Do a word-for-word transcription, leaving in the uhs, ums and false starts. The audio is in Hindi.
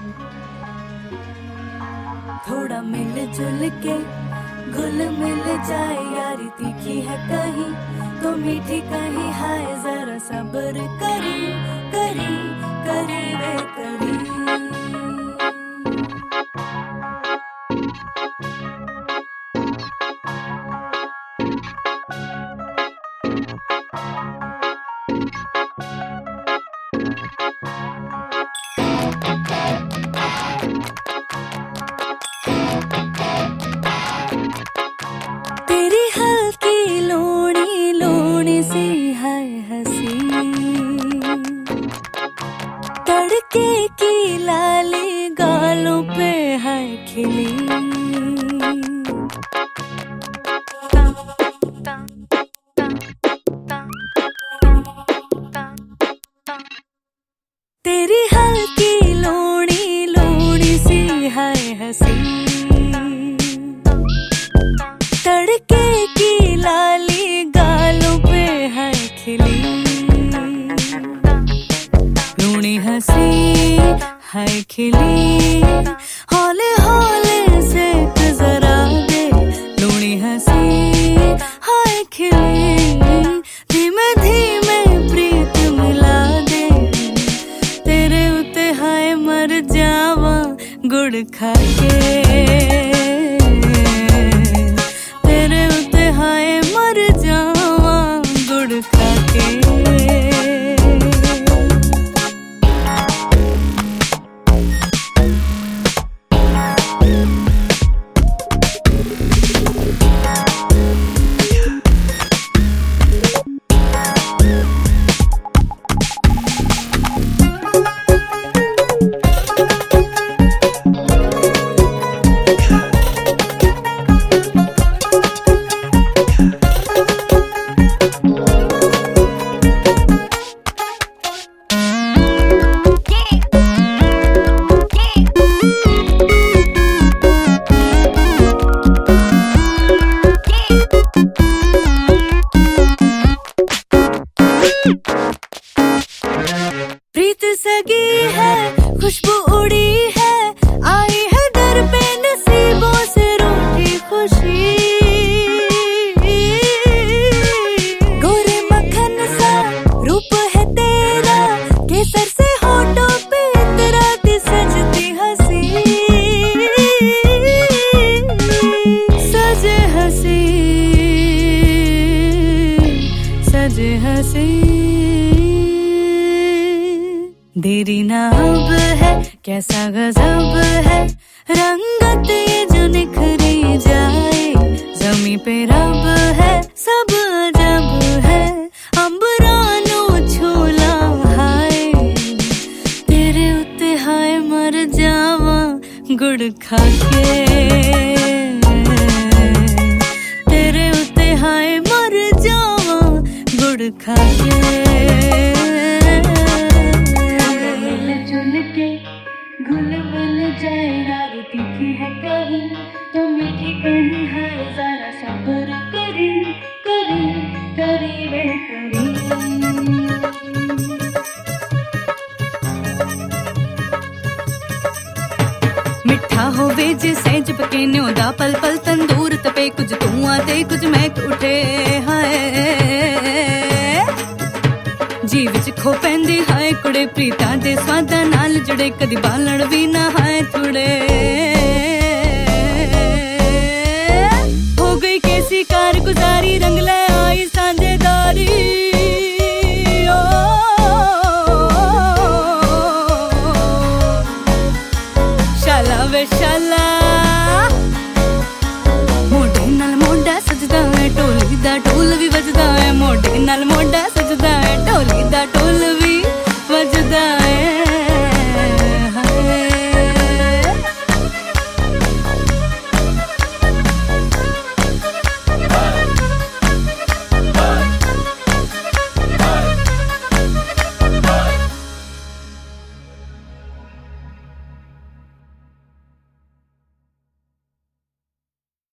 थोड़ा मिल जुल के घुल मिल जाए, यारी तीखी है कहीं तो मीठी कहीं, हाय जरा सब्र करी करी करी वे करी। तेरी हल्की लोणी लोणी सी है हंसी, तड़के की लाली गालों पे है खिली। तेरी हल्की लोणी लोणी सी है हंसी, तड़के की लाली गालों पे है खिली। लूनी हंसी है खिली, हौले हौले से जरा दे। लूनी हंसी है खिली, धीमे धीमे प्रीत मिला दे। तेरे उते हाय मर जावा गुड़ खा के, तेरे उते हाय मर जावा गुड़ खा के। प्रीत सगी है, खुशबू उड़ी है, आई है दर पे नसीबों से रूठी खुशी। गोरे मक्खन सा रूप है तेरा, केसर से होठों पे इतराती सजती हंसी। सजे हंसी सजे हंसी, देरी ना अब है, कैसा गजब है रंगत ये जो निखरी जाए। जमी पे रब है, सब अजब है, अंबरानो झूला हाय। तेरे उते हाय मर जावा गुड़ खा के, तेरे उते हाय मर जावा गुड़ खा के। घुल मिल जाए, यारी तीखी है कहीं तो मीठी कहीं, है जरा सब्र करी करी करी वे करी। मिठा होवे जे सैज पके न्योदा, पल पल तंदूर तपे, कुछ धुआं दे कुछ महक उठे। हाय जी विच खो पैंदी हाय कुड़े, प्रीतां दे स्वादां नाल जुड़े, कदी बालण भी ना हाय थुड़े। हो गई कैसी कारगुजारी, रंग ले